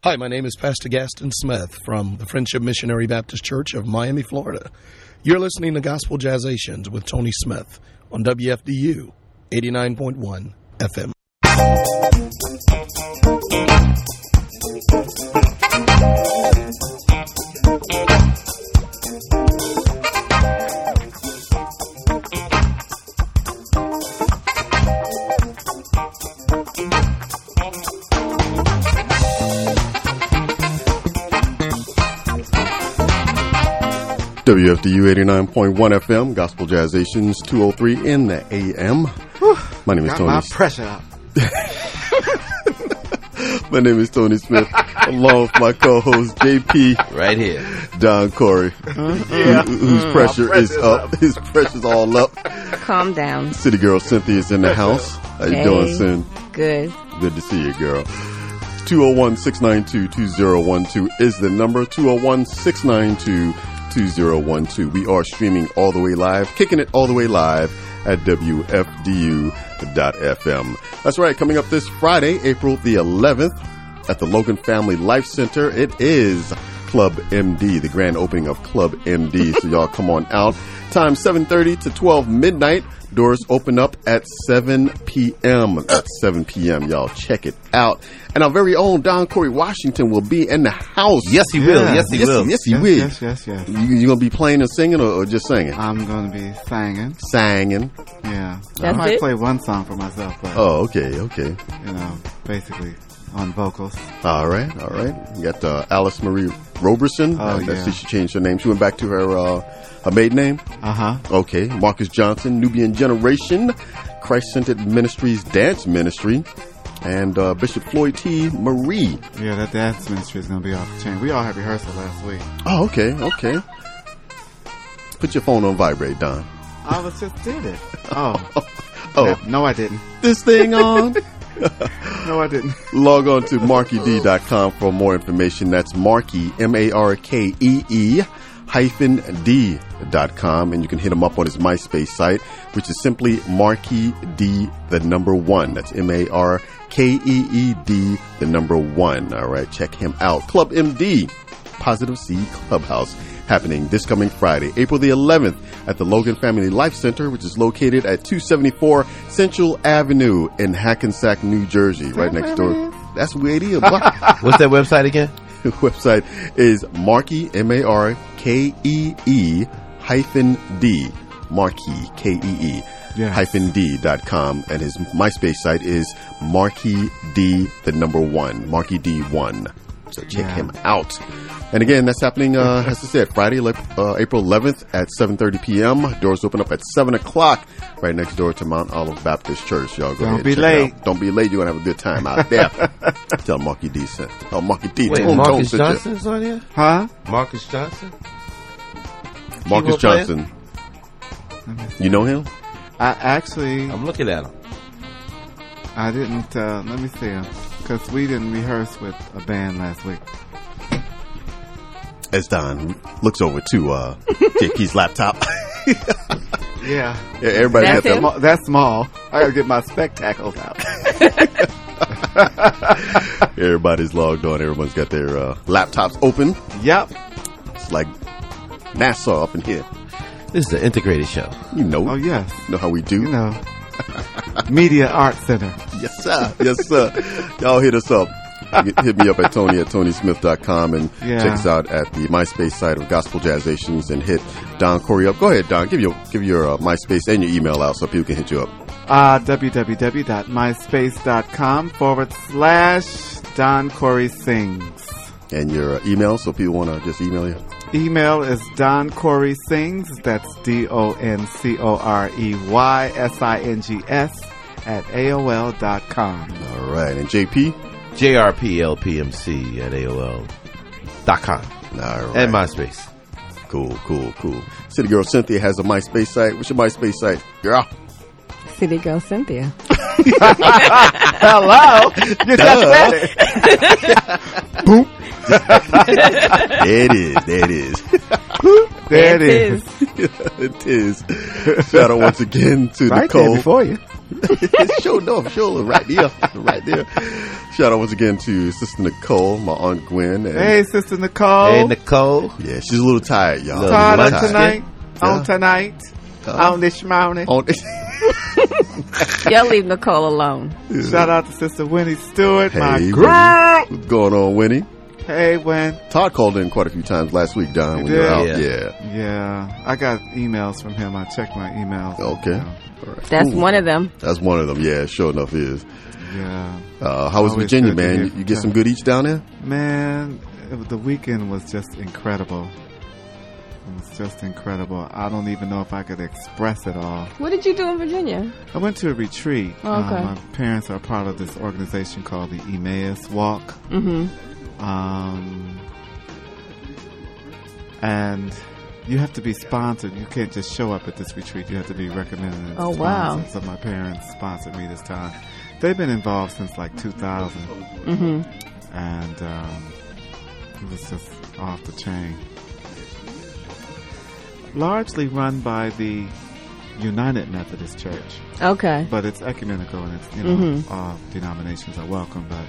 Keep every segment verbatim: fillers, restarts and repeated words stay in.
Hi, my name is Pastor Gaston Smith from the Friendship Missionary Baptist Church of Miami, Florida. You're listening to Gospel Jazzations with Tony Smith on W F D U eighty-nine point one F M. W F D U eighty-nine point one F M, Gospel Jazzations two oh three in the A M. Whew, my name is got Tony. My pressure up. My name is Tony Smith, along with my co-host J P, right here, Don Corey, mm-hmm. yeah. who, whose mm, pressure is up. up. His pressure's all up. Calm down. City girl Cynthia's in the house. How you hey, doing, Cyn? Good. Good to see you, girl. two oh one, six nine two, two oh one two is the number. two oh one, six nine two, two oh one two. We are streaming all the way live, kicking it all the way live at W F D U dot F M. That's right. Coming up this Friday, April the eleventh, at the Logan Family Life Center, it is Club M D, the grand opening of Club M D. So y'all come on out. Time seven thirty to twelve midnight. Doors open up at seven p.m. At seven p.m. Y'all check it out. And our very own Don Corey Washington will be in the house. Yes, he yeah. will. Yes, he yes, will. Yes, he yes, will. Yes, yes, yes. You, you going to be playing and singing or, or just singing? I'm going to be singing. Singing. Yeah. That's I might it? play one song for myself, but, Oh, okay, okay. you know, basically on vocals. All right, all right. You got uh, Alice Marie Roberson. Oh, uh, yeah. That's, she changed her name. She went back to her uh, her maiden name. Uh-huh. Okay. Marcus Johnson, Nubian Generation, Christ-Centered Ministries Dance Ministry, and uh, Bishop Floyd T. Marie. Yeah, that dance ministry is going to be off the chain. We all had rehearsal last week. Oh, okay, okay. Put your phone on vibrate, Don. I was just did it. Oh. Oh. Yeah, no, I didn't. This thing on? No, I didn't. Log on to marky d dot com for more information. That's Marky, M A R K E E, hyphen D dot com. And you can hit him up on his MySpace site, which is simply Marky D, the number one. That's M A R K E E D, the number one. All right, check him out. Club M D, Positive Seed Clubhouse, happening this coming Friday, April the eleventh, at the Logan Family Life Center, which is located at two seventy-four Central Avenue in Hackensack, New Jersey, right next door. That's where it is. What's that website again? The website is Marky, M A R K E E, hyphen D, Marky, K E E, Yes. hyphen D dot com. And his MySpace site is Marky D, the number one, Marky D one. So check Yeah. him out. And again, that's happening, uh, as I said, Friday, uh, April eleventh at seven thirty p.m. Doors open up at seven o'clock, right next door to Mount Olive Baptist Church. Y'all go Don't ahead be and check late. it out. Don't be late. You're going to have a good time out there. Tell Marky D sent. Tell Marky D. Wait, Tone, Marcus tone, Johnson's on here? Huh? Marcus Johnson? Marcus Keyboard player? Johnson. You know him? I actually, I'm looking at him. I didn't, uh, let me see him. Because we didn't rehearse with a band last week. As Don looks over to uh, J P's laptop. Yeah. Yeah, everybody That's got him? that. That's small. I gotta get my spectacles out. Everybody's logged on. Everyone's got their uh, laptops open. Yep. It's like NASA up in here. This is the integrated show. You know. Oh, yes. know how we do. You know. Media Art Center. Yes, sir. Yes, sir. Y'all hit us up. Hit me up at Tony at Tony Smith dot com and Yeah. check us out at the MySpace site of Gospel Jazzations and hit Don Corey up. Go ahead, Don. Give your give your uh, MySpace and your email out so people can hit you up. Uh, www.myspace.com forward slash Don Corey Sings. And your uh, email so people want to just email you. Email is Don Corey Sings. That's D O N C O R E Y S I N G S at A O L dot com. All right. And J P? J R P L P M C at A O L dot com. All right. And MySpace. Cool, cool, cool. City Girl Cynthia has a MySpace site. What's your MySpace site? Girl. City Girl Cynthia. Hello. You just said it. Boom. There it is. There it is. There it is. It is. Shout out once again to Right Nicole. there before you. Show no, show right there, right there. Shout shout out once again to Sister Nicole, my Aunt Gwen. And Hey, Sister Nicole. Hey, Nicole. yeah, she's a little tired, y'all. Little Tired light on skin. tonight. Yeah. On tonight. Uh, on this morning. On- Y'all leave Nicole alone. Shout out to Sister Winnie Stewart, my Hey, girl. Winnie. What's going on, Winnie? Hey, Win. Todd called in quite a few times last week, Don, You when you were out. did? Yeah. Yeah, I got emails from him. I checked my emails. Okay. Yeah. All right. That's Ooh, one of them. That's one of them. Yeah, sure enough is. Yeah. Uh, how was Always Virginia, good to man? hear You, from you get Ted. some good eats down there? Man, it, was- the weekend was just incredible. It was just incredible. I don't even know if I could express it all. What did you do in Virginia? I went to a retreat. Oh, okay. Um, my parents are part of this organization called the Emmaus Walk. Mm-hmm. Um, and you have to be sponsored. You can't just show up at this retreat. You have to be recommended and Oh, wow. sponsored. So my parents sponsored me this time. They've been involved since like two thousand. Mm-hmm. And um, it was just off the chain. Largely run by the United Methodist Church, Okay. but it's ecumenical and it's, you know, Mhm. all denominations are welcome. But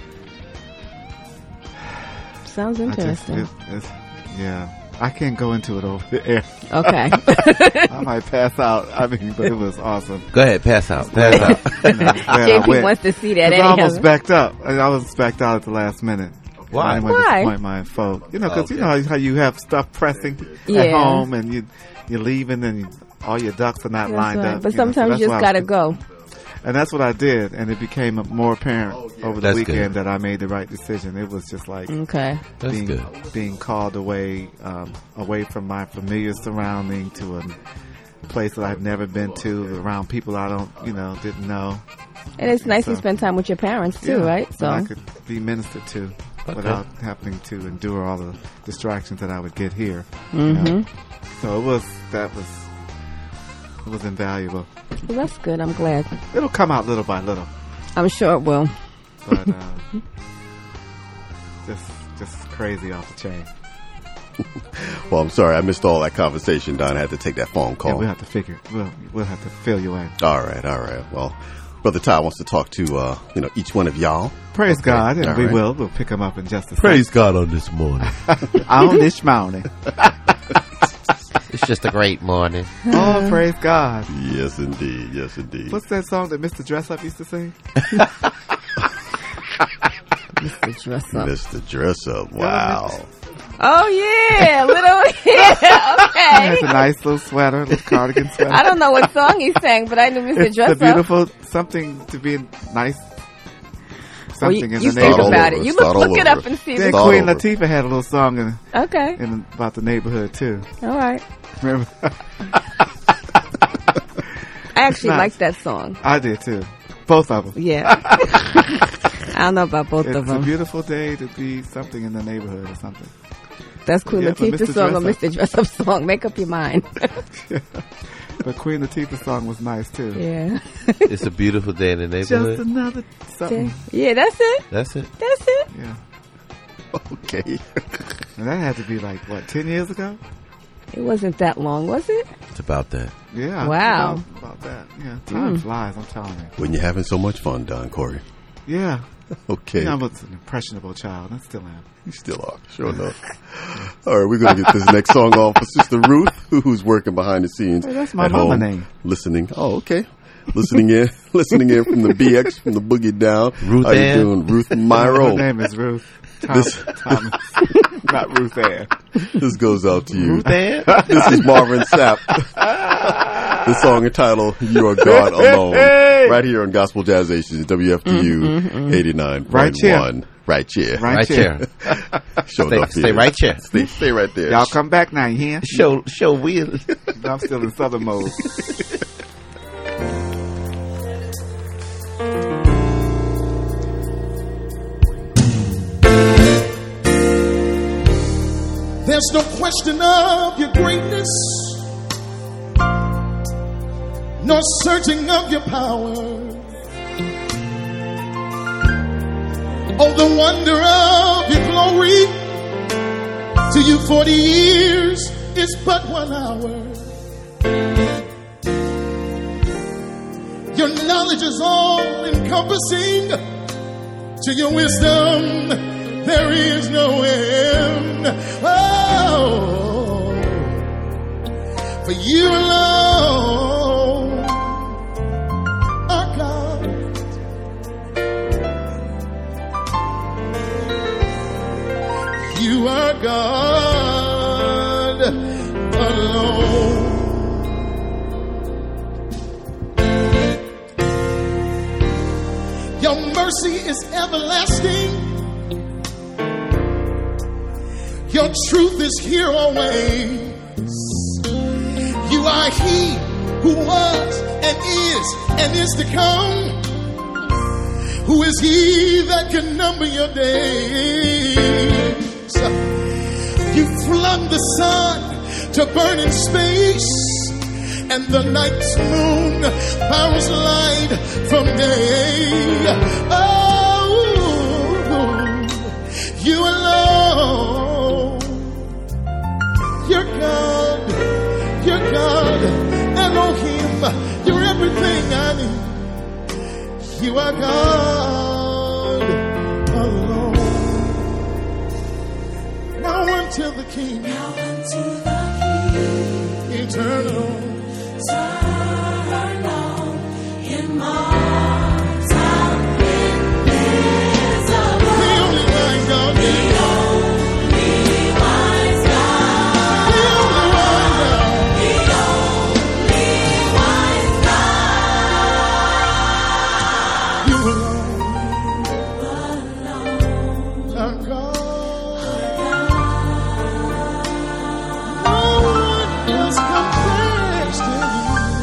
Sounds I just, interesting. it, it's, yeah, I can't go into it over the air. Okay. I might pass out. I mean, but it was awesome. Go ahead, pass out. Pass out. You know, glad I J P went. wants to see that. 'Cause I anyhow. almost backed up. I I was backed out at the last minute. Why? I didn't want to Why? disappoint my folk. You know, because Okay. you know how, how you have stuff pressing at Yeah. home and you, you're leaving and you, all your ducks are not That's lined right. up. But you know, so sometimes that's you why just I gotta was- go. And that's what I did. And it became more apparent over the That's weekend good. that I made the right decision. It was just like Okay. That's being, good. being called away, um, away from my familiar surrounding to a place that I've never been to, around people I don't, you know, didn't know. And it's nice to So- spend time with your parents too, Yeah, right? that So I could be ministered to without having to endure all the distractions that I would get here. you know. Mm-hmm. So it was, that was, it was invaluable. Well, that's good. I'm glad. It'll come out little by little, I'm sure it will. but uh, just, just crazy off the chain. Well, I'm sorry. I missed all that conversation, Don. I had to take that phone Yeah, call. we'll have to figure. We'll, we'll have to fill you in. All right, all right. Well, Brother Todd wants to talk to, uh, you know, each one of y'all. Praise God, and All we right. will. We'll pick them up in just a Praise God on this morning. second. On this morning. It's just a great morning. Oh, praise God. Yes, indeed. Yes, indeed. What's that song that Mister Dress Up used to sing? Mister Dress Up. Mister Dress Up. Wow. Oh yeah, little yeah. It's a Okay. nice little sweater, little cardigan sweater. I don't know what song he sang, but I knew Mister It's Dress the Up. beautiful something to be nice. Well, Something you in you the think all about over. it. You Start look all look it over. up and see. Then The, Start Queen over. Latifah had a little song in, okay. in about the neighborhood too. All right. Remember? I actually Nice. like that song. I did too. Both of them. Yeah. I don't know about both It's of a them. beautiful day to be something in the neighborhood or something. That's Queen Yeah, but Latifah's Mister song or Dress Up- Mister Dress Up song. Make up your mind. But Queen Latifah's song was nice too. Yeah. It's a beautiful day in the Just neighborhood. another something. Yeah, that's it. That's it. That's it. Yeah. Okay. And that had to be like, what, ten years ago? It wasn't that long, was it? It's about that. Yeah. Wow. About, about that. Yeah. Time flies, I'm telling you. When you're having so much fun, Don Corey. Yeah. Okay. You know, I was an impressionable child. I still am. You still are. Sure enough. All right, we're going to get this next song on for Sister Ruth, who- who's working behind the scenes. Hey, that's my at mama home, name. Listening. Oh, okay. Listening in. Listening in from the B X, from the Boogie Down. Ruth How you Ann? doing? Ruth Her Myro. name is Ruth Tom- This- Thomas. Not Ruth Ann. This goes out to you. Ruth Ann? This is Marvin Sapp. The song entitled "You Are God Alone," Hey! right here on Gospel Jazz Ations, W F T U eighty-nine Right point here. one, right here. Right, Right here. here. Show Stay, enough stay here. right here. Stay, stay right there. Y'all come back now, you hear? Show, show wheel. I'm still in southern mode. There's no question of your greatness, no searching of your power. Oh, the wonder of your glory. To you, forty years is but one hour. Your knowledge is all encompassing. To your wisdom, there is no end. Oh, for you alone are God. You are God alone. Your mercy is everlasting. Your truth is here always. You are He who was and is and is to come. Who is He that can number your days? You flung the sun to burn in space, and the night's moon powers light from day. Oh, you alone. You're God. You're God. Elohim. You're everything I need. You are God alone. Now unto the King. Now unto the King. Eternal. Eternal, immortal, invisible. The only wise God. The only wise God. The only wise God. The only wise God. You alone. You alone. Our God. No one else compares to you.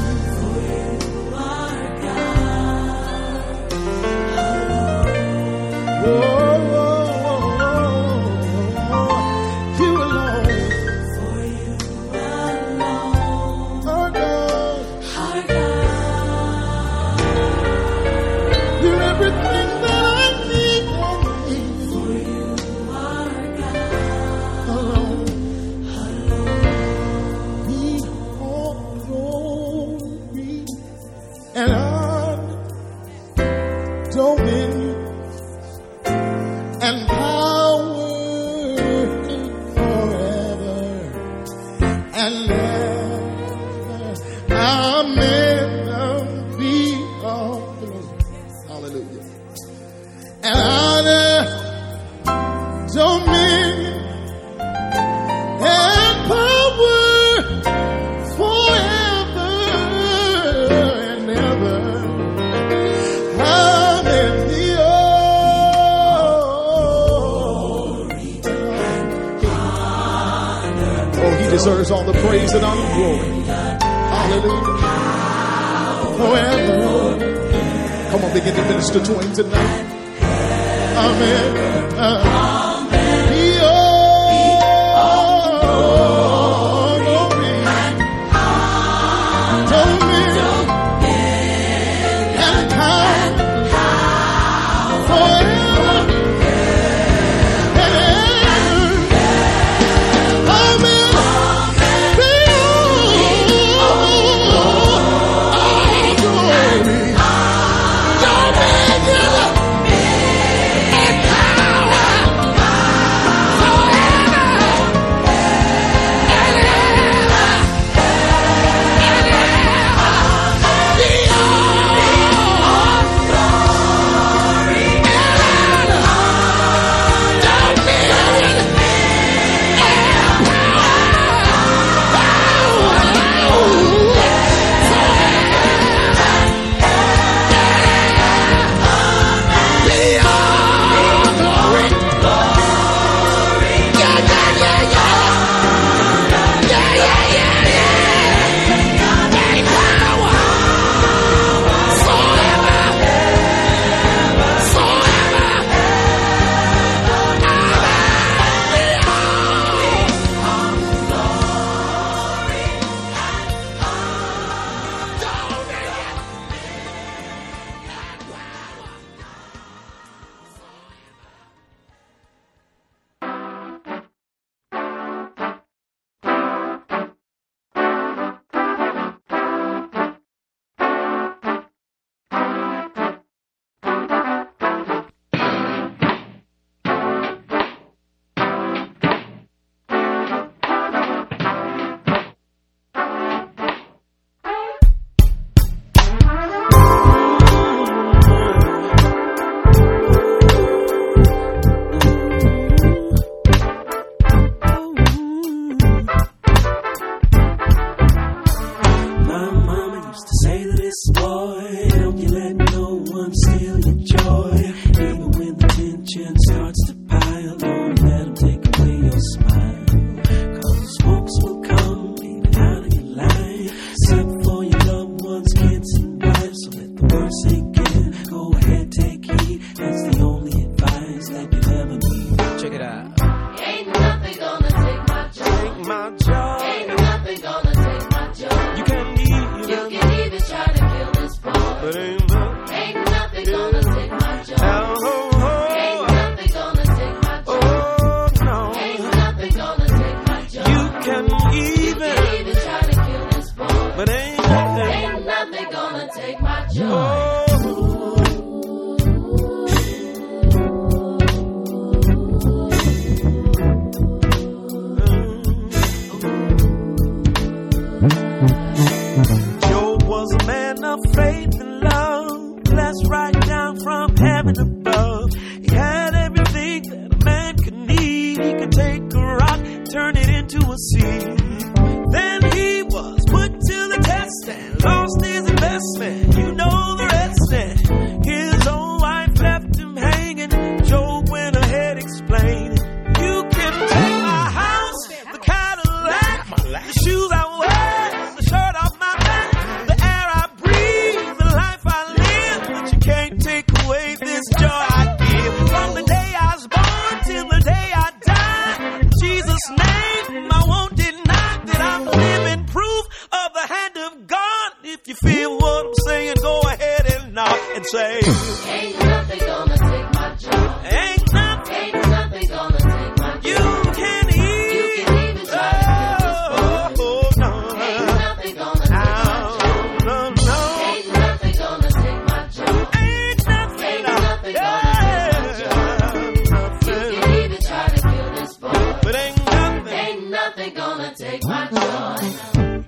Deserves all the praise and honor and glory. Hallelujah. Forever. Come on, begin to minister to him tonight. Amen. Amen. Be all glory, dominion, and power forever and ever. Amen. Power Job was a man of faith and love, blessed right down from heaven above. He had everything that a man could need. He could take a rock, turn it into a sea. Then he was put to the test and lost his investment. You know the rest. And his own wife left him hanging. Job went ahead explaining, you can take my house, the Cadillac, the shoes I wear, the shirt off my back, the air I breathe, the life I live, but you can't take away this joy I give. From the day I was born till the day I die, in Jesus' name I won't deny that I'm living proof of the hand of God. If you feel what I'm saying, go ahead and knock and say, ain't nothing gonna take my joy. Ain't nothing, Ain't nothing gonna take my joy. you can eat. You can even try to kill this boy. Oh, no. Ain't nothing gonna take my joy. No, no. Ain't nothing gonna take my joy. Ain't nothing, Ain't nothing gonna take my joy. You can even try to kill this boy. but ain't nothing. Ain't nothing gonna take my joy.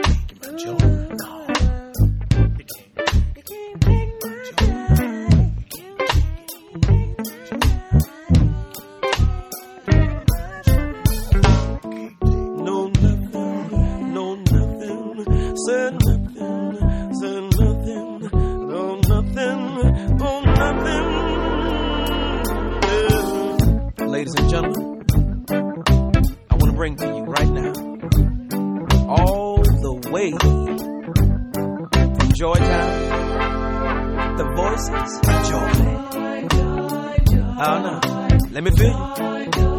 No nothing, no nothing, said nothing, said nothing, no nothing, no nothing. Yeah. Ladies and gentlemen, I want to bring to you right now, all the way from Georgetown, the voices of joy. Oh no, let me feel you.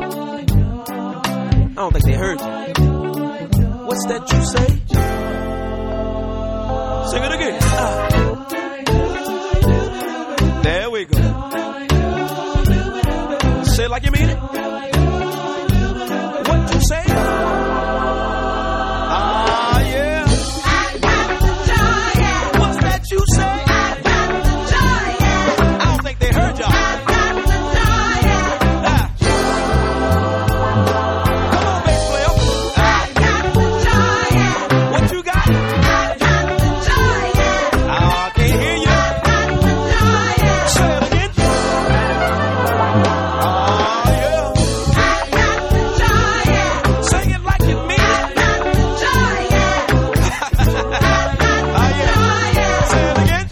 I don't think they heard you. What's that you say? Sing it again. Ah. There we go. Say it like you mean it. What you say? Ah, yeah. I got the joy, yeah. What's that you say? I got the joy, yeah. I don't think they heard y'all. I got the joy, yeah. Ah. Come on, bass player. I got the joy, yeah. What you got? I got the joy, yeah. I can't hear you. I got the joy, yeah. Say it again. Ah, yeah. I got the joy, yeah. Sing it like you mean I it. got the joy, yeah. Ah, yeah. Say it again.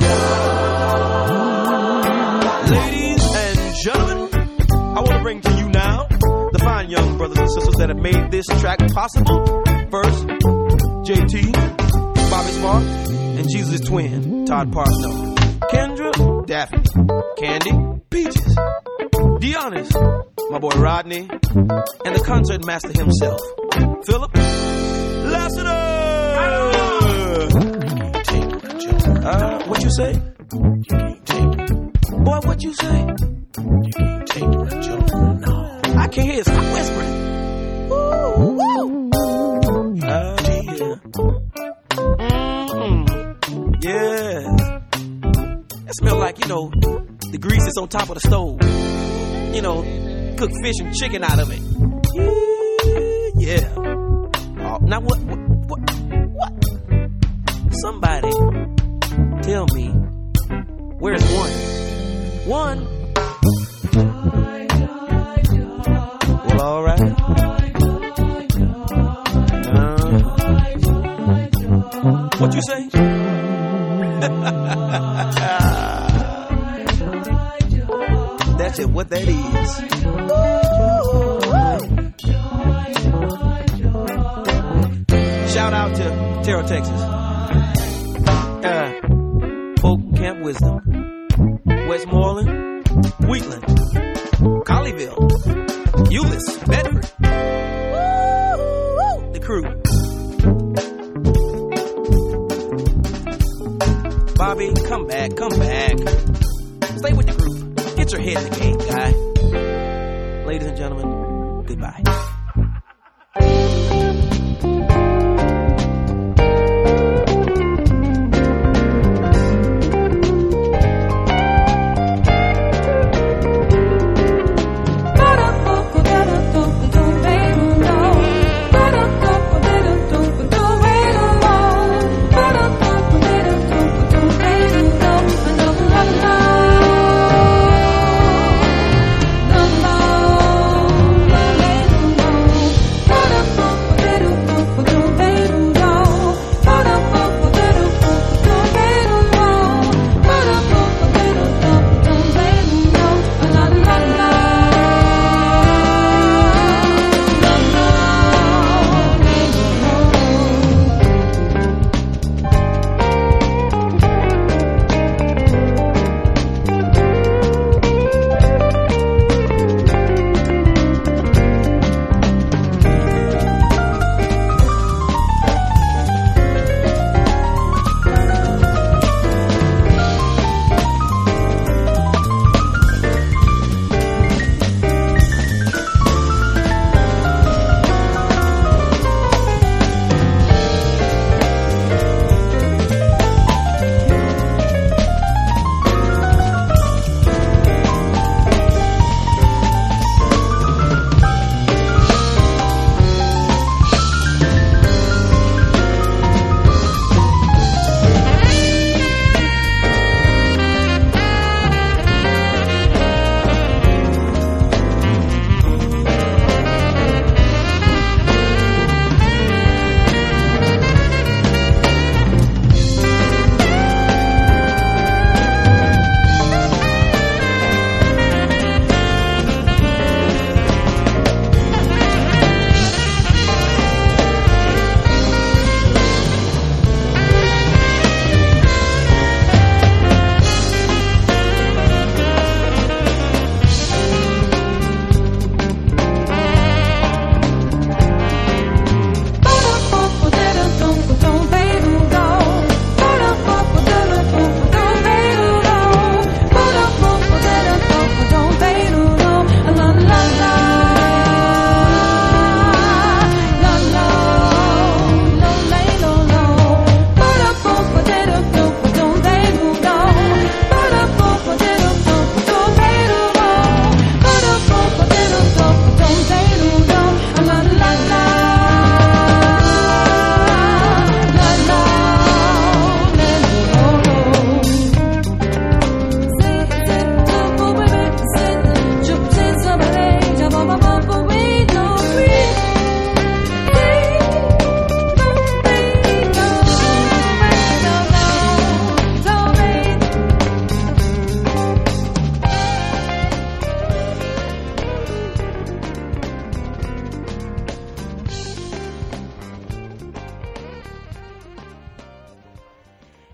Ladies and gentlemen, I want to bring to you now the fine young brothers and sisters that have made this track possible. First, J T, Bobby Spark, and Jesus' twin, Todd Parknow. Kendra, Daphne, Candy, Peaches, Deonis, my boy Rodney, and the concert master himself, Philip Lassiter. Uh, what you say? Boy, what you say? I can't hear. Stop whispering. Woo, woo. Uh, yeah. Mm-mm. Yeah. It smell like, you know, the grease that's on top of the stove. You know, cook fish and chicken out of it. Yeah. Oh, now what, what, what, what? Somebody tell me, where's one? One. Well, all right. Uh, what you say? That's it. What that is. Shout out to Terrell, Texas. Uh, Polk Camp Wisdom, Westmoreland, Wheatland, Colleyville, Euless, Bedford. Woo, the crew. Bobby, come back, come back. Stay with the group. Get your head in the game, guy. Ladies and gentlemen, goodbye.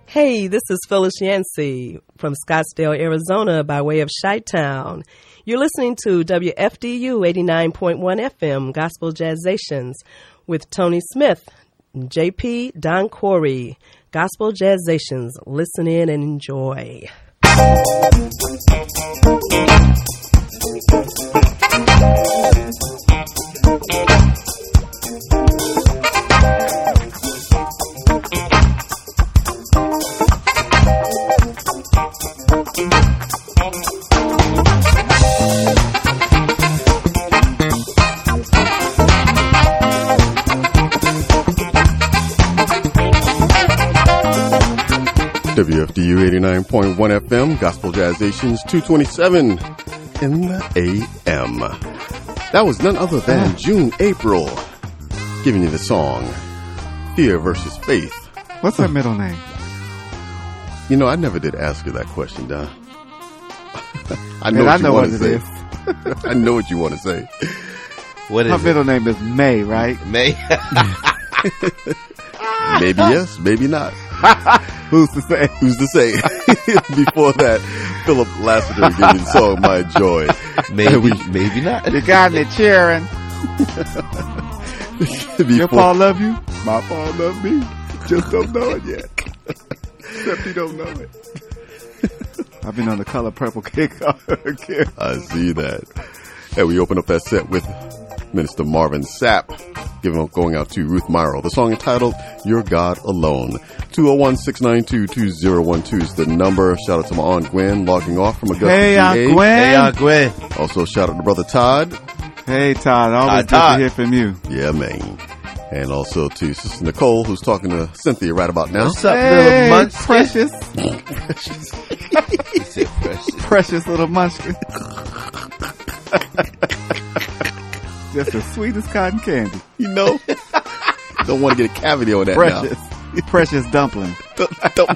Hey, this is Phyllis Yancey from Scottsdale, Arizona by way of Chi-Town. You're listening to W F D U eighty-nine point one F M Gospel Jazzations with Tony Smith, J P, Don Corey. Gospel Jazzations. Listen in and enjoy. W F D U eighty-nine point one F M, Gospel Jazzations, two twenty-seven in the A M. That was none other than June April giving you the song Fear versus Faith. What's her middle name? You know, I never did ask her that question, Don. I know Man, what I you know want what to it say. is. I know what you want to say. What is Her it? middle name is May, right? May. Maybe yes, maybe not. Who's to say? Who's to say? Before that, Philip Lassiter gave me the song My Joy. Maybe, maybe not. You got me cheering. Your Before, Paul love you? My Paul love me. Just don't know it yet. Except you don't know it. I've been on the Color Purple kick again. I see that. And we open up that set with Minister Marvin Sapp, giving going out to Ruth Myro. The song entitled Your God Alone. two oh one, six nine two, two oh one two is the number. Shout out to my Aunt Gwen logging off from Augusta, Hey, G A. Aunt Gwen. Hey, Aunt Gwen. Also, shout out to Brother Todd. Hey, Todd. Always Todd, good Todd. to hear from you. Yeah, man. And also to Sister Nicole, who's talking to Cynthia right about now. What's up, Hey, little munchkin? precious. He said precious. Precious little munchkin. Just as sweet as cotton candy. You know? Don't want to get a cavity on that Precious. Precious dumpling. now. Don't-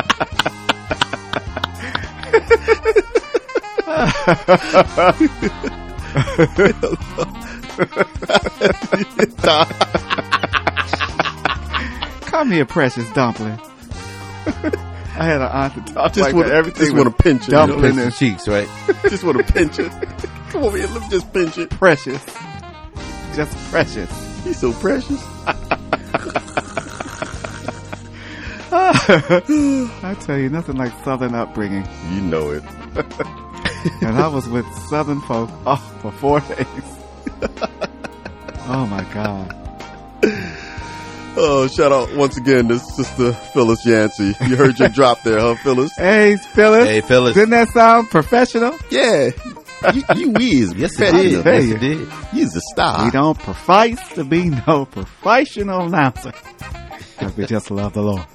Come here, precious dumpling. I had an aunt that talked Just like wanna- that. Everything just was wanna pinch her, you know? dumpling Pinch and the cheeks, right? Just want to pinch it. Come over here, let me just pinch it. precious. Just precious. He's so precious. I tell you, nothing like Southern upbringing. You know it. And I was with Southern folk oh, for four days. Oh my God. Oh, shout out once again to Sister Phyllis Yancey. You heard your drop there, huh, Phyllis? Hey, Phyllis. Hey, Phyllis. Didn't that sound professional? Yeah. You, you is. Yes, it did. Hey. Yes, it did. He's a star. We don't profess to be no professional announcer. Because we just love the Lord.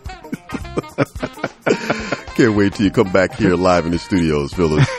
Can't wait till you come back here live in the studios, Phyllis.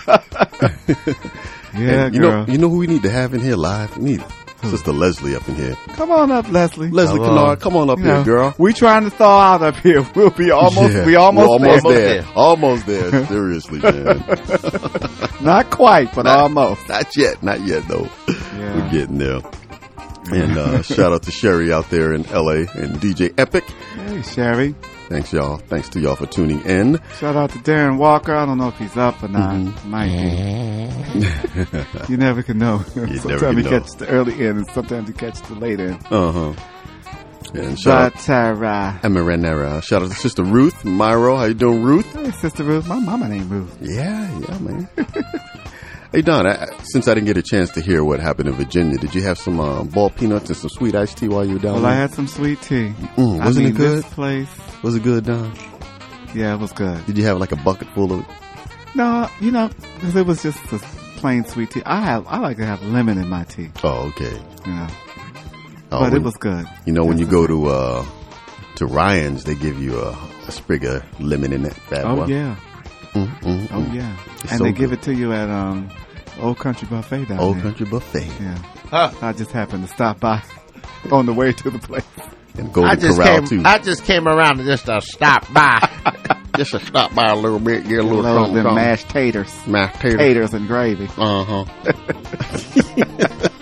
Yeah, And you girl. know, you know who we need to have in here live? We need Sister Leslie up in here. Come on up, Leslie. Leslie Come on. Kennard, come on up You here, know, girl. We trying to thaw out up here. We'll be almost, Yeah, we almost, we're almost there. there. Almost there. Seriously, man. Not quite, but Not- almost. Not yet. Not yet, though. Yeah. We're getting there. And uh, shout out to Sherry out there in L A and D J Epic. Hey, Sherry. Thanks, y'all. Thanks to y'all for tuning in. Shout out to Darren Walker. I don't know if he's up or not. Mm-hmm. Might be. You never can know. never sometimes can you know. catch the early end and sometimes you catch the late end. Uh huh. And shout But, uh, out Amaranera. Shout out to Sister Ruth Myro. How you doing, Ruth? hey, Sister Ruth. My mama named Ruth. Yeah, yeah, man. Hey, Don, I, since I didn't get a chance to hear what happened in Virginia, did you have some uh, ball peanuts and some sweet iced tea while you were down Well, I there? had some sweet tea. Mm, I wasn't mean, it good? This place, Was it good, Don? yeah, it was good. Did you have like a bucket full of it? No, you know, 'cause it was just a plain sweet tea. I have, I like to have lemon in my tea, Oh, okay. you know. Oh, but when- it was good. You know, when you Yes, go to uh, to Ryan's, they give you a, a sprig of lemon in that bad Oh boy. yeah, Mm, mm, oh mm. yeah, It's and so they give good. it to you at um, Old Country Buffet down Old there. Country Buffet. Yeah, Huh. I just happened to stop by on the way to the place. And Golden I just Corral, came. too. I just came around to just uh, stop by. Just to stop by a little bit, get a little Load something, them something. mashed taters, Mashed taters. taters and gravy. Uh-huh.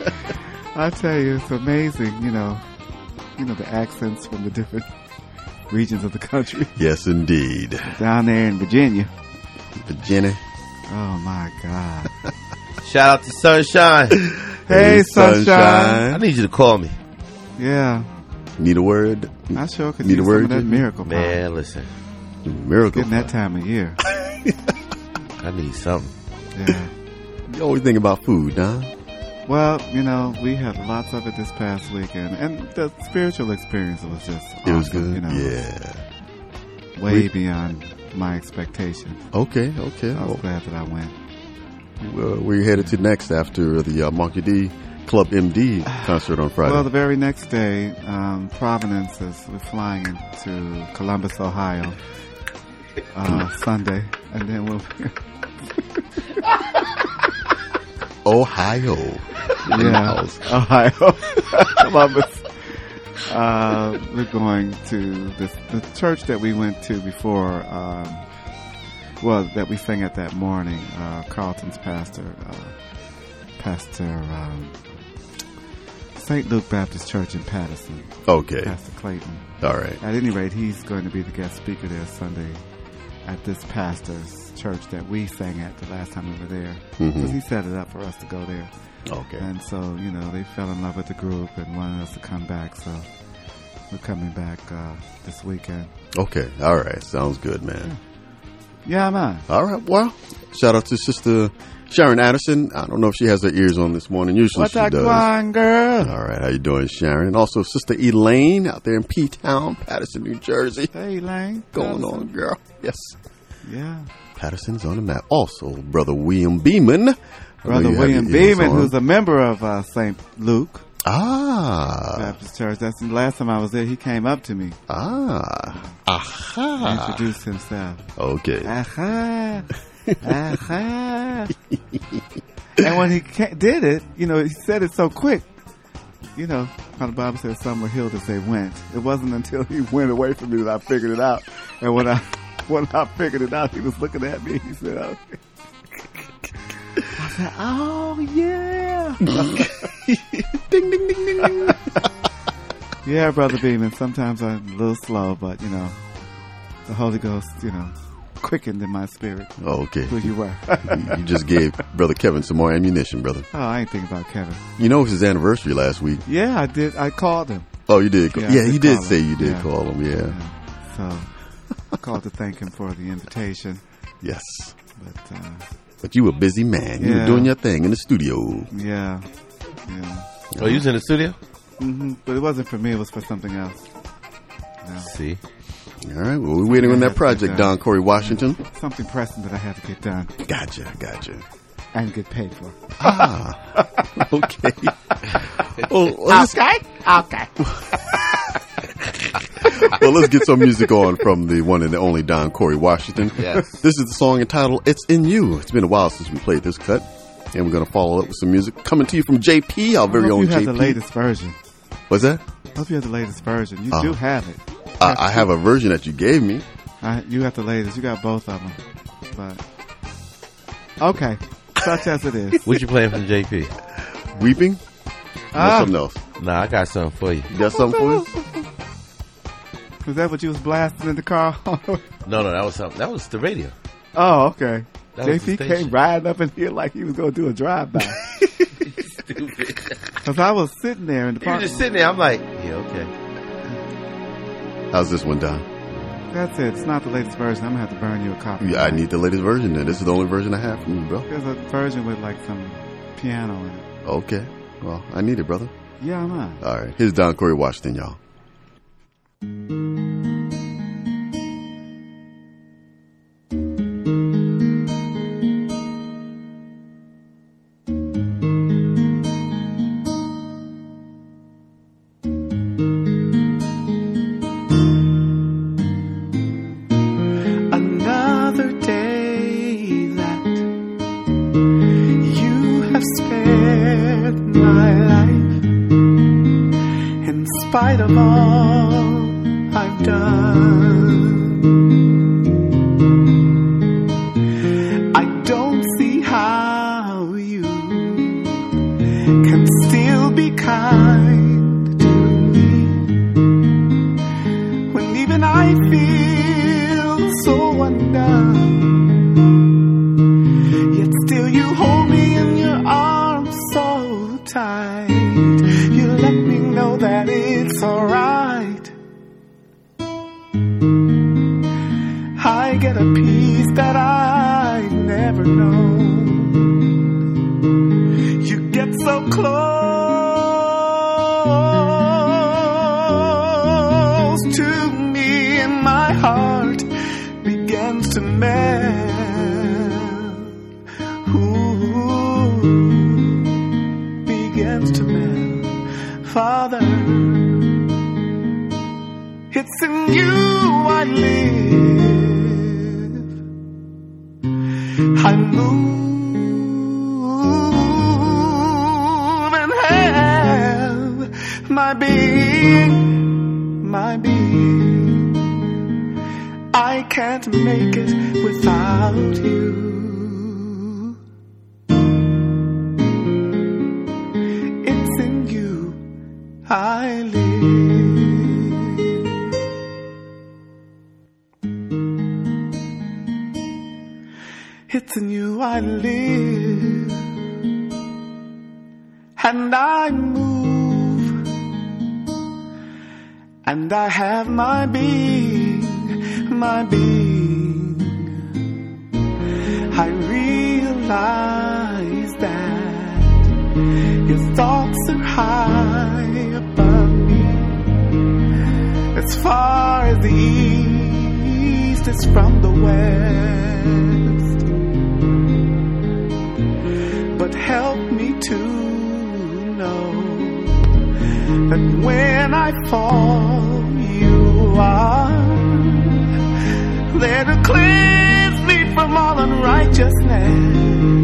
I tell you, it's amazing. You know, you know the accents from the different regions of the country. Yes, indeed. Down there in Virginia. Virginia. Oh, my God. Shout out to Sunshine. Hey, Sunshine. I need you to call me. Yeah. Need a word? I sure could Need use a word, some of that Jimmy? miracle pie. Man, listen. Miracle. Getting that time of year. I need something. Yeah. You always think about food, huh? Well, you know, we had lots of it this past weekend, and the spiritual experience was just It was awesome, good. You know, Yeah. way beyond my expectations. Okay, okay. I was Well, glad that I went. uh, we're headed to next after the uh, Monkey D Club M D concert on Friday. Well, the very next day, um, Providence is we're flying into Columbus, Ohio, uh, Sunday, and then we'll. Ohio. Yeah, Ohio, Columbus. Uh, we're going to this, the church that we went to before. Um, well, that we sang at that morning. Uh, Carlton's pastor, uh, Pastor um, Saint Luke Baptist Church in Patterson. Okay. Pastor Clayton. All right. At any rate, he's going to be the guest speaker there Sunday at this pastor's church that we sang at the last time we were there. Mhm. So he set it up for us to go there. Okay. And so, you know, they fell in love with the group and wanted us to come back. So we're coming back uh, this weekend. Okay. All right. Sounds good, man. Yeah, man. All right. Well, shout out to Sister Sharon Addison. I don't know if she has her ears on this morning. Usually What's she that does. going, girl? All right. How you doing, Sharon? And also Sister Elaine out there in P-Town, Patterson, New Jersey. Hey, Elaine. Going on, girl. Yes. Yeah. Patterson's on the map. Also, Brother William Beeman. I know Brother you have William your ears Beeman, on. who's a member of uh, Saint Luke Ah. Baptist Church. That's the last time I was there. He came up to me. Ah. Aha. Introduced himself. Okay. Aha. Aha. And when he ca- did it, you know, he said it so quick. You know, how the Bible says some were healed as they went. It wasn't until he went away from me that I figured it out. And when I when I figured it out, he was looking at me. He said, oh. I said, oh, yeah. Ding, ding, ding, ding, ding. Yeah, Brother Beeman, sometimes I'm a little slow, but, you know, the Holy Ghost, you know, quickened in my spirit Oh, okay. who you were. You you just gave Brother Kevin some more ammunition, brother. Oh, I ain't thinking about Kevin. You know, it was his anniversary last week. Yeah, I did. I called him. Oh, you did? Yeah, Yeah, I yeah did he did call say him. you did Yeah. call him, yeah. Yeah. So I called to thank him for the invitation. Yes. But, uh, But you were a busy man. You Yeah. were doing your thing in the studio. yeah. Yeah. Oh, you was in the studio? hmm But it wasn't for me. It was for something else. No. See? All right. Well, we're waiting on that project, Don Corey Washington. Something pressing that I had to get done Gotcha, gotcha. and get paid for. Ah. Okay. Well, let's, Okay. Okay. well, let's get some music on from the one and the only Don Corey Washington. Yes. This is the song entitled It's In You. It's been a while since we played this cut. And we're going to follow up with some music coming to you from J P, our I very hope own you have J P. the latest version. What's that? I hope you have the latest version. You Oh. do have it. I, I have a version that you gave me. I, you got the latest. You got both of them. But okay, such as it is. What you playing from J P? Weeping? Ah. Or something else? Nah, I got something for you. You got something for us? Was that what you was blasting in the car? No, no, that was something. That was the radio. Oh, okay. That was J P the came station. riding up in here like he was going to do a drive-by. Stupid. Because I was sitting there in the You were park. just sitting there. I'm like, yeah, okay. How's this one, Don? That's it. It's not the latest version. I'm going to have to burn you a copy. Yeah, I need the latest version then. This is the only version I have from you, bro. There's a version with like some piano in it. Okay. Well, I need it, brother. Yeah, I'm on. All right. Here's Don Corey Washington, y'all. Another day that you have spared my life, in spite of all I've done. I don't see how you can still be kind to me when even I You let me know that it's alright. I get a peace that I never known. You get so close to me and my heart begins to melt. Ooh, begins to melt. Father, it's in you I live. I move and have my being, my being. I can't make it without you. It's in you I live. It's in you I live, and I move, and I have my being, my being. I realize that your thoughts are high above me, as far as the east is from the west. But help me to know that when I fall, you are there to cleanse me from all unrighteousness.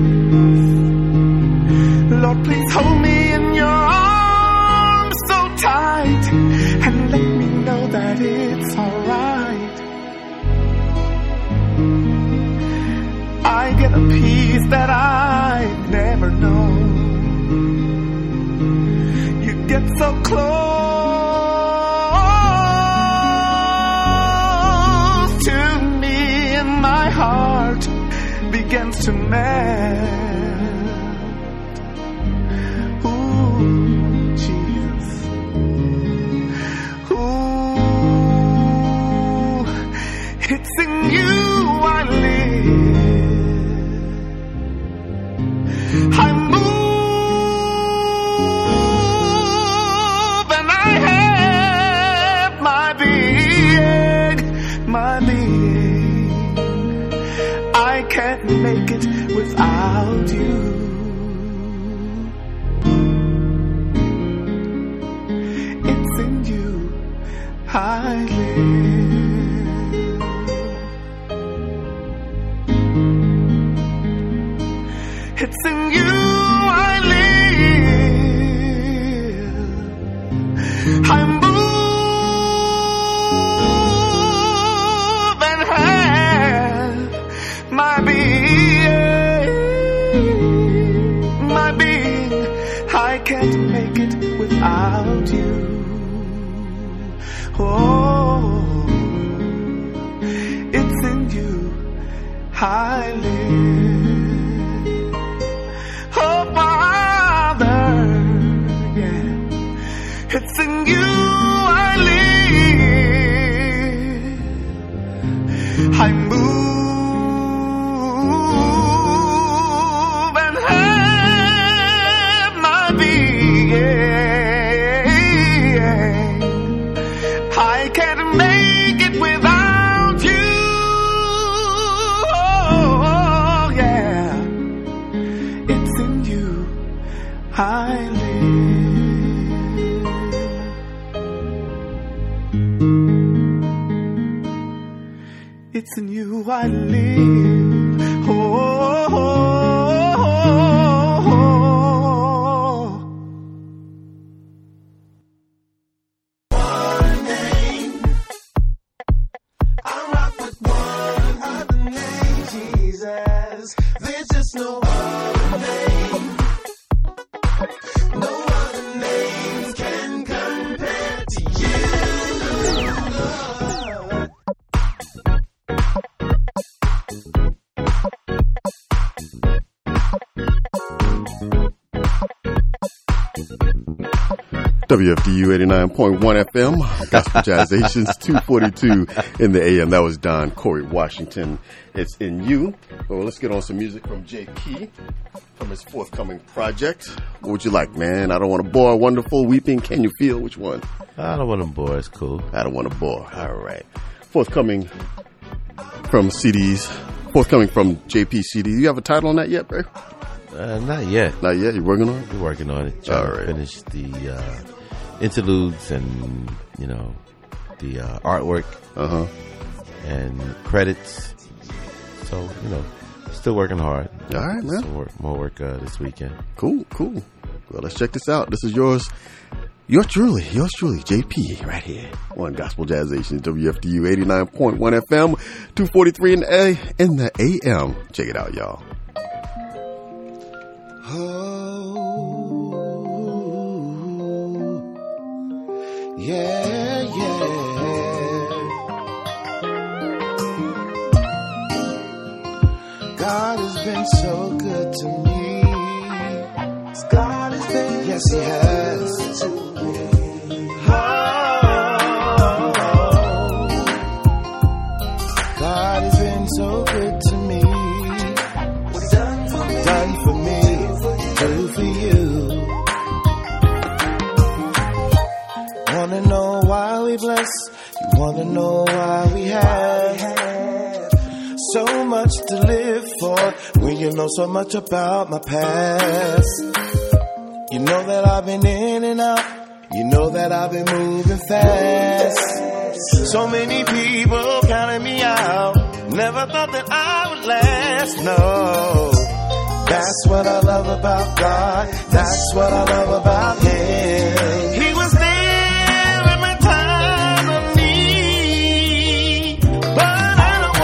Lord, please hold me in your arms so tight and let me know that it's alright. I get a peace that I've never known. You get so close to me and my heart begins to melt. Ooh, Jesus. Ooh, it's in you I live. I move and I have my being, my being. I can't make it without you. It's in you I live. It's in you I live. I move and have my being, my being. I can't make it without you. Oh, it's in you I live. It's in you I live. I move and have my being. I can't make it without you. Oh, yeah. It's in you I live. It's in you I live. Oh, oh, oh, oh. One name. I rock with one other name, Jesus. There's just no other name. No other name can compare to you, Lord. W F D U eighty-nine point one F M, Gospel Jazzations, two forty-two in the A M. That was Don Corey Washington. It's In You. Well, let's get on some music from J P from his forthcoming project. What would you like, man? I Don't Want to Bore, Wonderful, Weeping, Can You Feel? Which one? I Don't Want to Bore. It's cool. I Don't Want to Bore. All right. Forthcoming from C Ds. Forthcoming from J P C D. Do you have a title on that yet, bro? Uh, not yet. Not yet? You working on it? We're working on it. Trying All right. to finish the uh, interludes and, you know, the uh, artwork Uh-huh. and credits. So, you know, still working hard. All right, man. Some work, more work uh, this weekend. Cool, cool. Well, let's check this out. This is yours. Yours truly, yours truly, J P, right here on Gospel Jazzations, W F D U eighty-nine point one F M, two forty-three in the A, in the A M. Check it out, y'all. Oh, yeah, yeah. God has been so good to me. God has been, yes, He has. To me. Oh, God has been so good to me. What's done for me? Done for me. Do for you. Wanna know why we bless? You wanna know why we have so much to live for when you know so much about my past? You know that I've been in and out. You know that I've been moving fast. So many people counting me out. Never thought that I would last. No. That's what I love about God. That's what I love about Him. He was there in my time of need, but I don't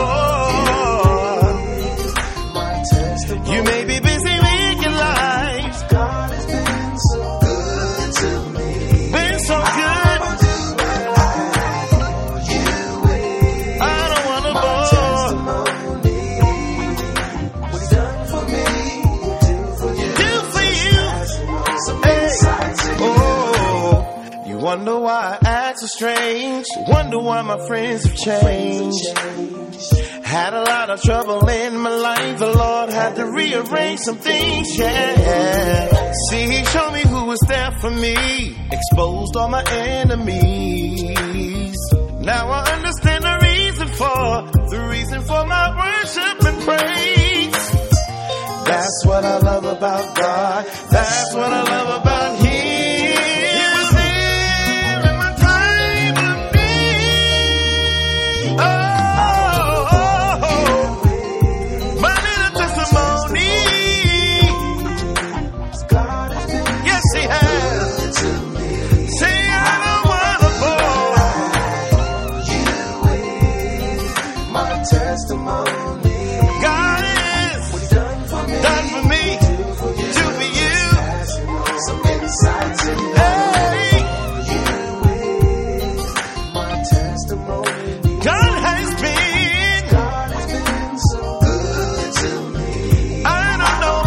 wanna bore. You may be busy with your life. God has been so good to me. Been so good. I don't wanna bore. What's done for me, do for you. Do for you. Hey. Oh, you wonder why I act so strange. Wonder why my friends have changed. Had a lot of trouble in my life. The Lord had to rearrange some things, yeah. See, He showed me who was there for me. Exposed all my enemies. Now I understand the reason for, the reason for my worship and praise. That's what I love about God. That's what I love about Him. He was there in my time of need. Oh. Testimony. God is what's done for me, done for me, do for you, do for you. Some insights in hey. You is my testimony. God has been, God has been so good to me. I don't know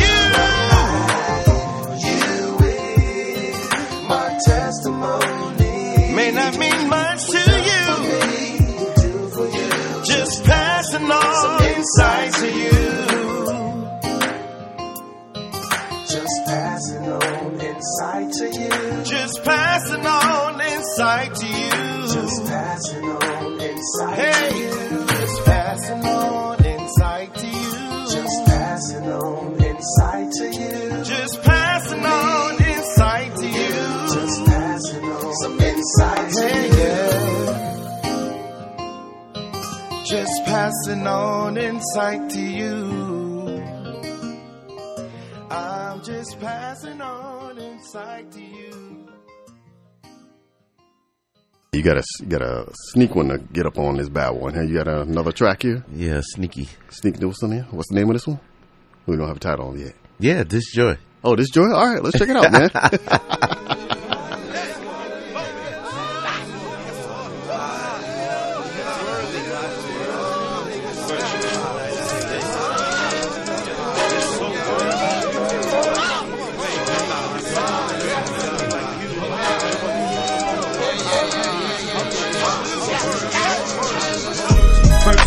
about you. You is my testimony. May not mean much to you. Just passing on some insight to you. Just passing on insight to you. Just passing on insight to you. Just passing on insight hey. to you. Just passing on insight to you. Just passing on insight to you. Just passing on insight to you. Just passing on some insight to hey, you. Yeah. Just passing on insight to you. I'm just passing on insight to you. You got a, you got a sneak one to get up on this bad one. Hey, you got another track here? Yeah, sneaky. Sneak, what's on here? What's the name of this one? We don't have a title on it yet. Yeah, This Joy. Oh, This Joy? All right, let's check it out, man.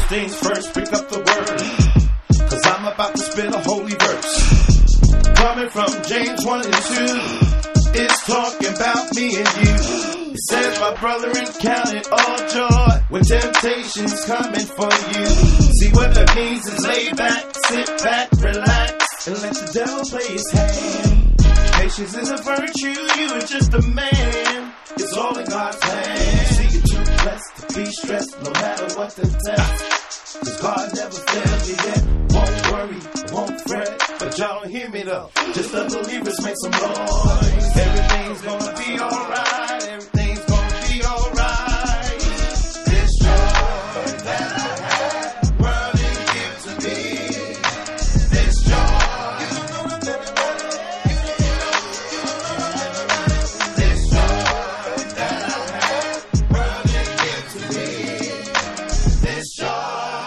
First things first, pick up the word, cause I'm about to spit a holy verse. Coming from James one and two, it's talking about me and you. It says, my brother, and count it all joy when temptation's coming for you. See what that means is lay back, sit back, relax, and let the devil play his hand. Patience is a virtue, you are just a man. It's all in God's hand. See, you're too blessed to be stressed, no matter what the test. Cause God never failed you yet. Won't worry, won't fret. But y'all don't hear me though. Just the believers make some noise. Everything's gonna be alright. Everything's gonna be alright. This joy that I had, world didn't give to me. This joy. This joy that I had, world didn't give to me. This joy.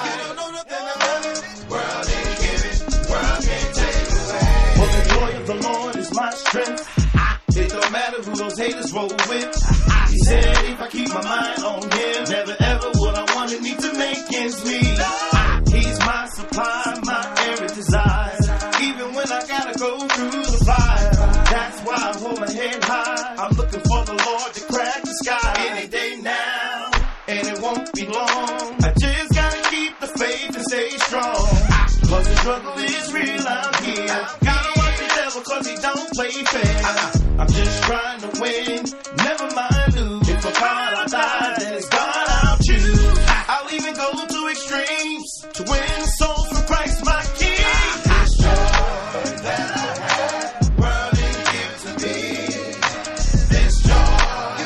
It don't matter who those haters roll with. He said if I keep my mind on him, never ever would I want to need to make ends meet. He's my supply, my every desire. Even when I gotta go through the fire, that's why I hold my head high. I'm looking for the Lord to crack the sky any day now, and it won't be long. I just gotta keep the faith and stay strong, cause the struggle is real out here. Gotta watch the devil cause he don't play fair. I'm just trying to win, never mind lose. If for God I die, then it's God I'll choose. I'll even go to extremes to win souls for Christ my King. This joy that I had, world didn't give to me. This joy.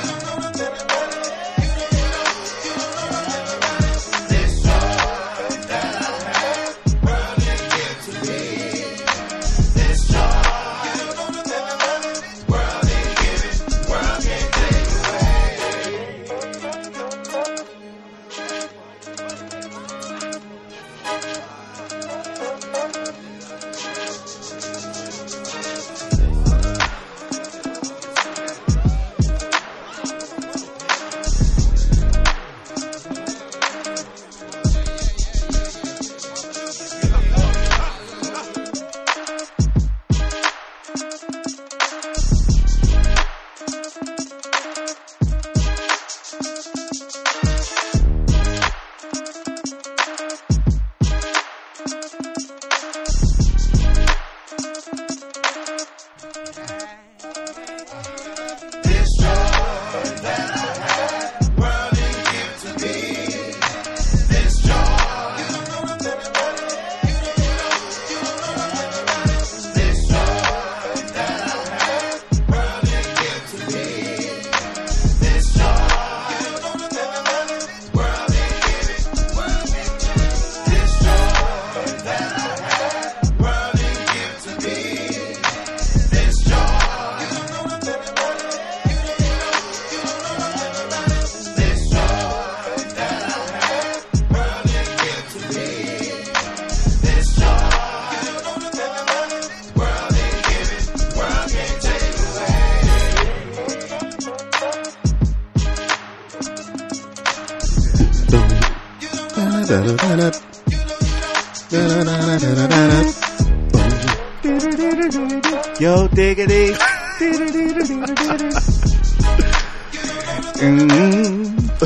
This joy that I had, world didn't give to me. This joy. Yo, diggity. mm.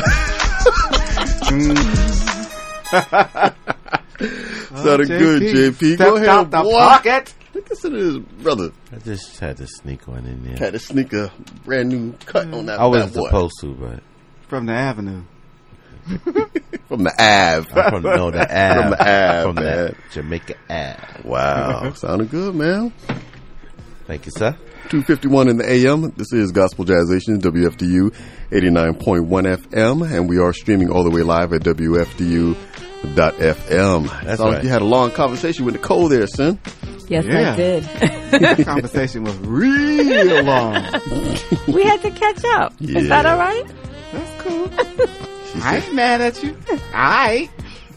Sounded oh, good, J P. Go ahead, out the boy. pocket. Listen to this, brother. I just had to sneak one in there. Had to sneak a brand new cut on that. I wasn't bad boy. supposed to, but From the avenue. From the Ave. I'm from no, the Ave. From the Ave, From man. the Jamaica Ave. Wow. Sounded good, man. Thank you, sir. two fifty-one in the A M. This is Gospel Jazzations, W F D U eighty-nine point one F M, and we are streaming all the way live at W F D U dot F M. That's Sounds right. like you had a long conversation with Nicole there, son. Yes, Yeah. I did. The conversation was real long. We had to catch up. Yeah. Is that all right? That's cool. I ain't mad at you. I.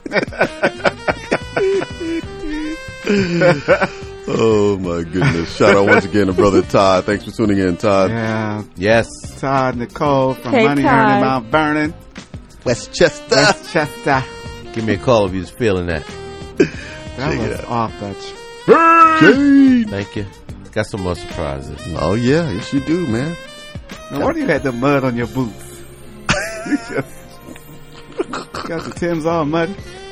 Oh, my goodness. Shout out once again to Brother Todd. Thanks for tuning in, Todd. Yeah. Yes. Todd Nicole from Hey, Money Todd. Earning Mount Vernon, Westchester. Westchester. Give me a call if you're feeling that. That Check it was out. off the ch- Jane. Thank you. Got some more surprises. Oh yeah, yes you do, man. Now, why do you have the mud on your boots? You just got the Timbs all muddy.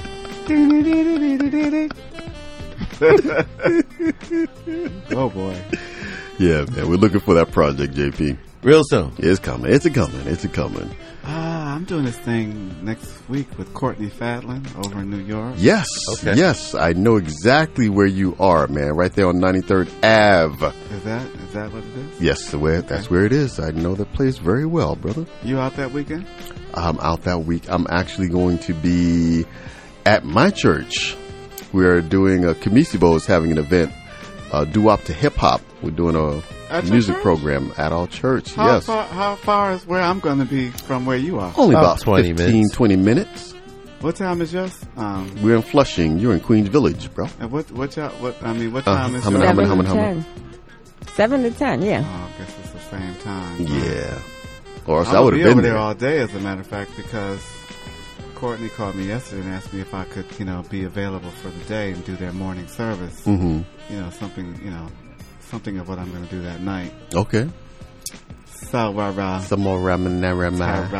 Oh boy. Yeah, man, we're looking for that project, J P. Real soon. It's coming. It's a coming. It's a coming. Ah, I'm doing this thing next week with Courtney Fadlin over in New York. Yes, Okay. yes, I know exactly where you are, man. Right there on ninety-third Avenue. Is that is that what it is? Yes, the way, that's where it is. I know the place very well, brother. You out that weekend? I'm out that week. I'm actually going to be at my church. We're doing a Kamisibo is having an event, uh, doo-wop to hip hop. We're doing a At your music church? program at our church. How yes, far? How far is where I'm going to be from where you are? only About about twenty fifteen, minutes. twenty minutes. What time is yours? Um, We're in Flushing. You're in Queens Village, bro. and what what y'all, what I mean, what Uh, time is how yours? many- how many- Seven how to many- ten. Seven to ten, yeah. Oh, I guess it's the same time. Yeah. Or else I'm I would gonna have be been over there. there all day, as a matter of fact, because Courtney called me yesterday and asked me if I could, you know, be available for the day and do their morning service. Mm-hmm. You know, something, you know, something of what I'm going to do that night. Okay. So, uh, uh, Some more ramen, ramen.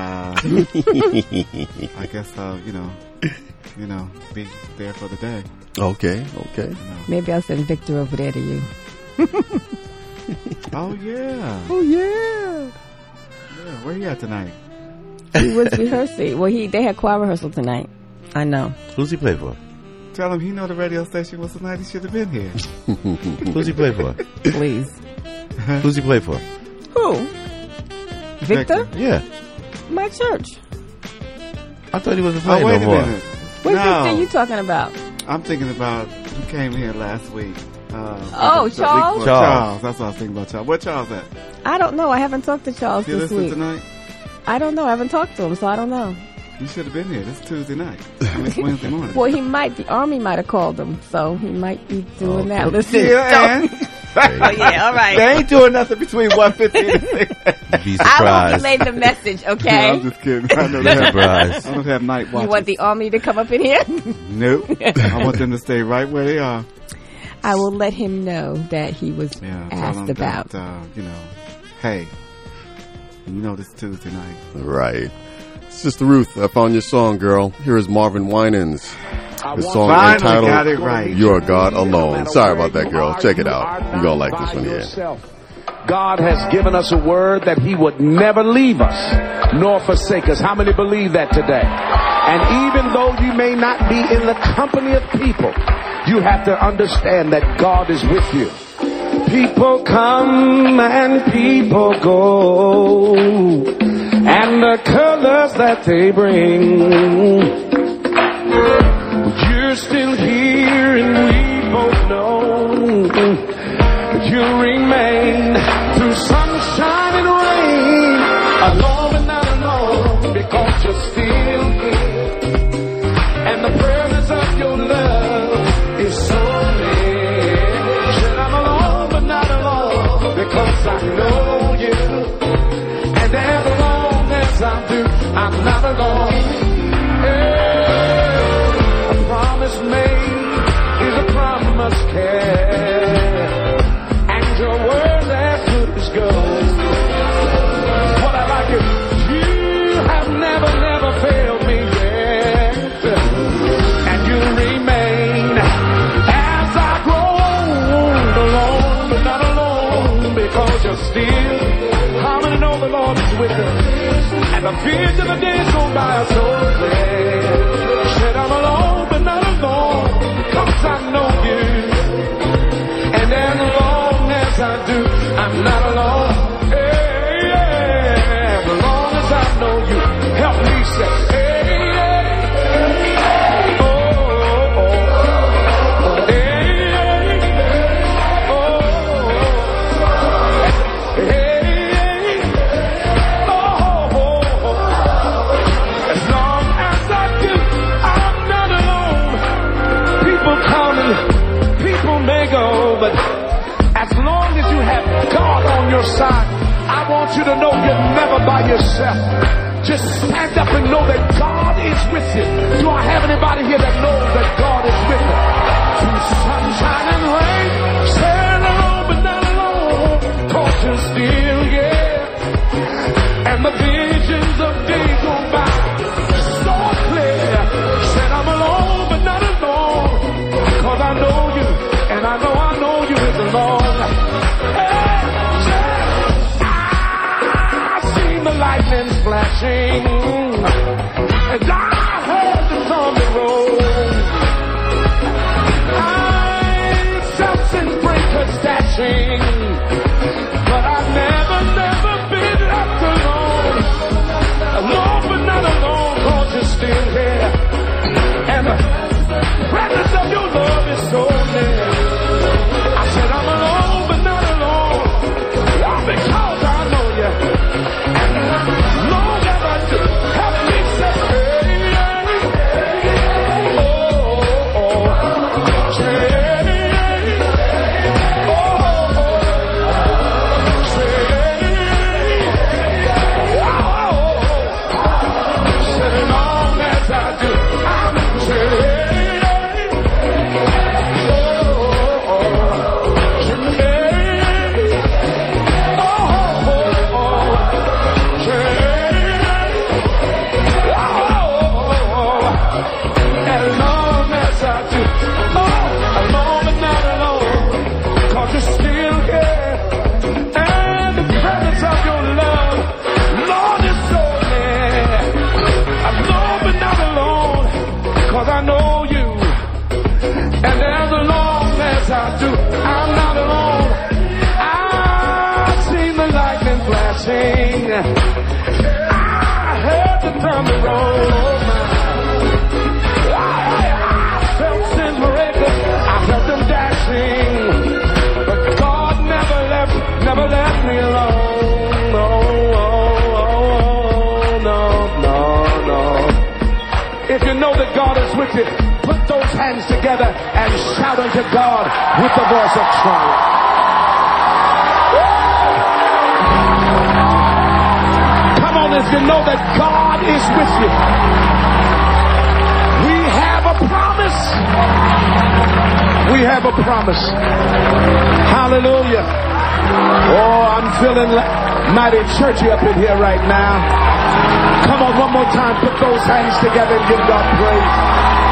uh, I guess I'll, you know, you know, be there for the day. Okay, okay. You know. Maybe I'll send Victor over there to you. Oh yeah, Oh, yeah. yeah. Where you at tonight? He was rehearsing. Well, he they had choir rehearsal tonight. I know. Who's he play for? Tell him he know the radio station was tonight. He should have been here. Who's he play for? Please. Who's he play for? Who? Victor? Yeah. My church. I thought he wasn't Oh playing wait no a more. minute. What No. Victor you talking about? I'm thinking about who came here last week. Uh, Oh, the- the Charles? week- Charles. Charles. That's what I was thinking about. Charles. Where Charles at? I don't know. I haven't talked to Charles You this listen week. tonight? I don't know. I haven't talked to him, so I don't know. You should have been here. This Tuesday night. I mean, it's Wednesday morning. Well, he might. The army might have called him, so he might be doing that. Listen, Yeah, and oh yeah, all right. they ain't doing nothing between one fifteen and six. Be I will surprised. relay the message, No, okay? I'm just kidding. I know Be they have, surprised. I don't have night watches. You want the army to come up in here? Nope. I want them to stay right where they are. I will let him know that he was Yeah, tell asked them about. that, uh, you know, hey, you know this Tuesday night. Right. Sister Ruth, I found your song, girl. Here is Marvin Winans. The song Finally got it entitled right. You're God Alone. Sorry about that, girl. Check it out. You're going to like this one here. God has given us a word that he would never leave us nor forsake us. How many believe that today? And even though you may not be in the company of people, you have to understand that God is with you. People come and people go, and the colors that they bring. You're still here and we both know that you remain through sunshine and rain, alone and not alone, because you're still here, and the presence of your love is so near. Said I'm alone but not alone, because I know you, and as long as I do, I'm not alone. Yeah. A promise made is a promise kept, and your word as good as gold. What I like is you have never, never failed me yet, and you remain as I grow old, alone but not alone, because you're still. How many know the Lord is with us? And the fears of the days go by so clear. Said I'm alone but not alone, because I know you, and as long as I do, I'm not alone. Hey, yeah. As long as I know you, help me say, hey, yeah. Oh, oh, oh. Hey, oh, hey, oh, oh. As long as I do, I'm not alone. People come and people may go, but as long as you have God on your side, I want you to know you're never by yourself. Just stand up and know that God is with you. Do I have anybody here that knows that God is with you? Through sunshine and rain, stand alone but not alone, 'cause you're still here. And the visions of day go by so clear. Said I'm alone but not alone, 'cause I know you, and I know I know you is alone. Hey, I seen the lightning flashing, and I heard the thunder roll. I felt sin breakers dashing, but I've never, never been left alone. Alone but not alone, 'cause you're still here. And the presence of your love is so near. I said I'm alone but not alone, all because I know you. And long as I do, help me say, oh, oh, oh, say, I heard the thunder roll. I felt sin breakers, I felt them dashing, but God never left, never left me alone. No, no, no, no. If you know that God is with you, put those hands together and shout unto God with the voice of triumph. If you know that God is with you, we have a promise. We have a promise. Hallelujah. Oh, I'm feeling mighty churchy up in here right now. Come on, one more time. Put those hands together and give God praise.